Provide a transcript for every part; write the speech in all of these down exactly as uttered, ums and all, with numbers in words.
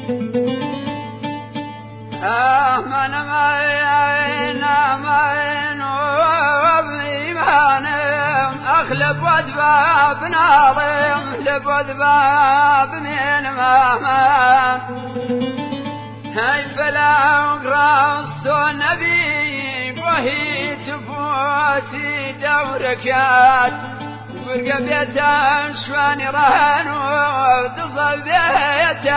آمن معين معين وبإيمان أخلب وذباب ناظم لب وذباب من ماما هاي فلا أقرأ النبي وهي تفوتي دوركات ورقبيت شوان رهن وتصل بيت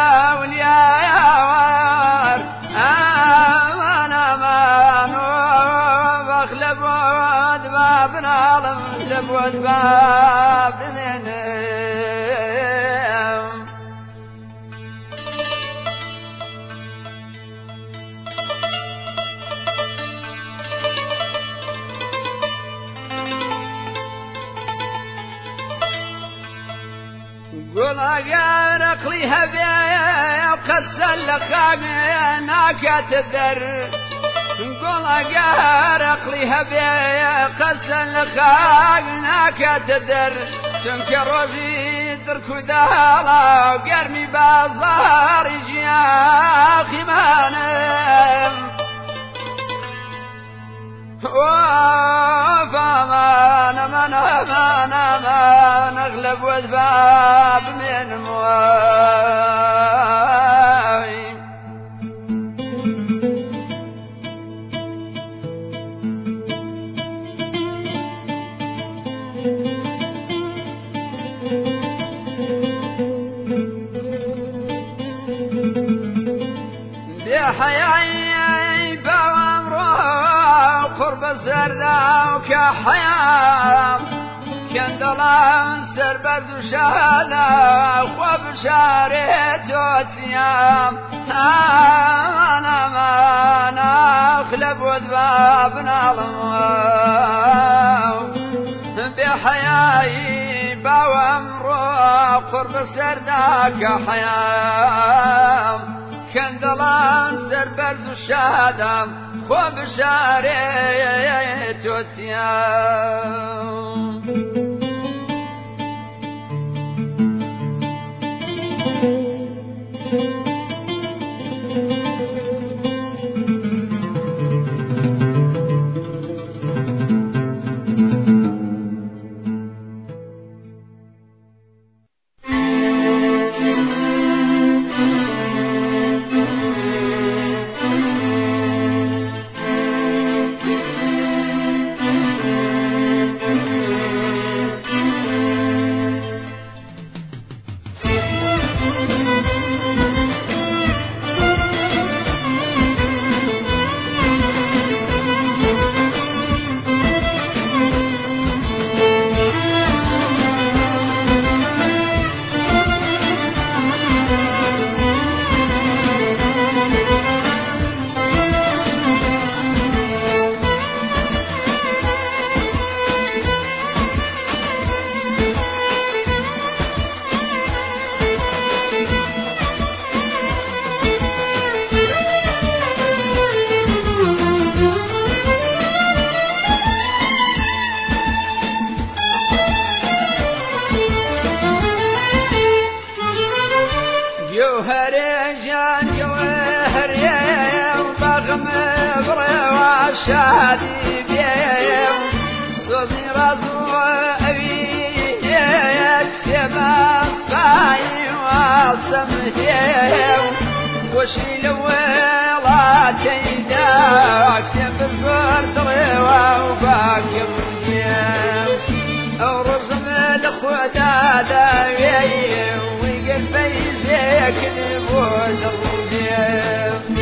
والياور آمان آمان وبخلب وذباب ناظم لب وذباب منهم قل أجارك لي هبيا وقسل لخاقناك تذر قل أجارك لي هبيا قسل لخاقناك تذر تنكر وزيد ركودالا وقرمي بالظهر جياخي مانم وفامان من أمان أمان أغلب وذباب من مواي بحياي بوامره قرب الزردة وكحيام كان دلان سربد وشهادة وبشارة وتيام أنا ما نخلب وذبابنا الله بحياي بوامره قرب الزردة كحيام كان دلان سربد وشهادة وبشارة وتيام جوهر جان جوهر يا وبغم بروا شادي بيا صدي رضو أبي يا كما قاي وصم يا وشي لولا تيداك بصور دروا وباقي يا ورزم الخوتا داوي ويقف يزيك نبوز الرجيم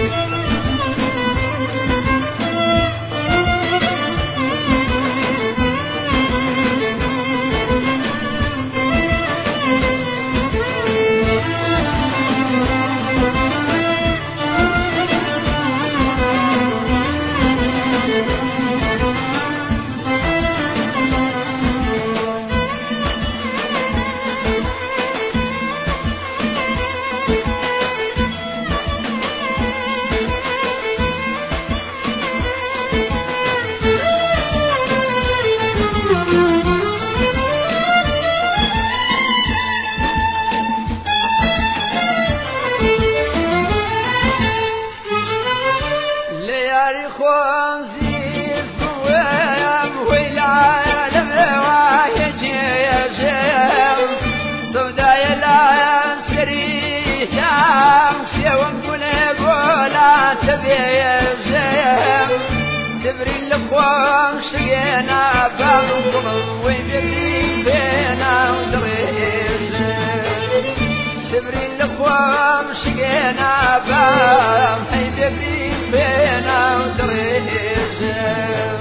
تبيزم تبري الأخوة شقينا بابكم ويبري بينا ودريزم تبري الأخوة شقينا باب ويبري بينا ودريزم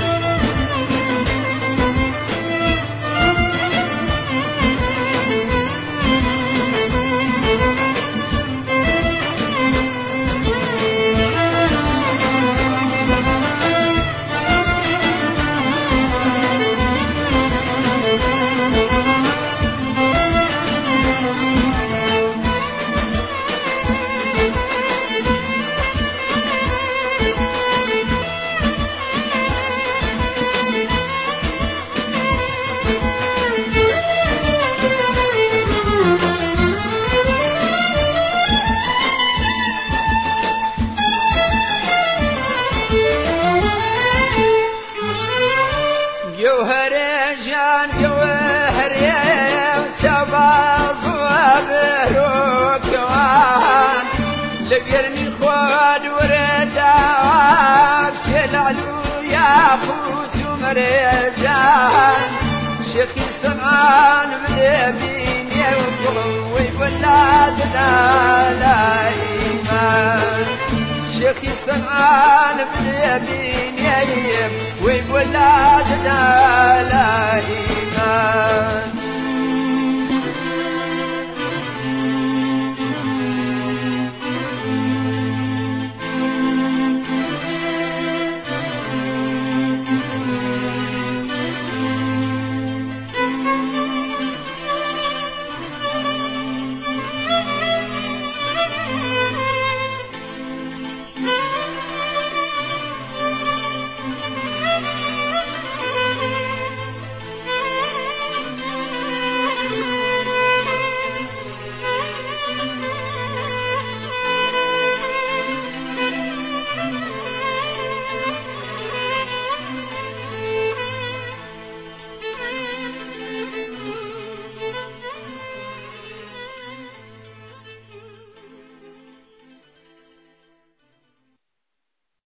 جوهر جان جوهر يا تباض وبروك وان لقرني خواد ورداك تلعلو يا خوت ومرجان شيخي سمعان بلبين يوطوي ولادنا لا إيمان شيخي سمعان بلبين يب ويولادنا لا إيمان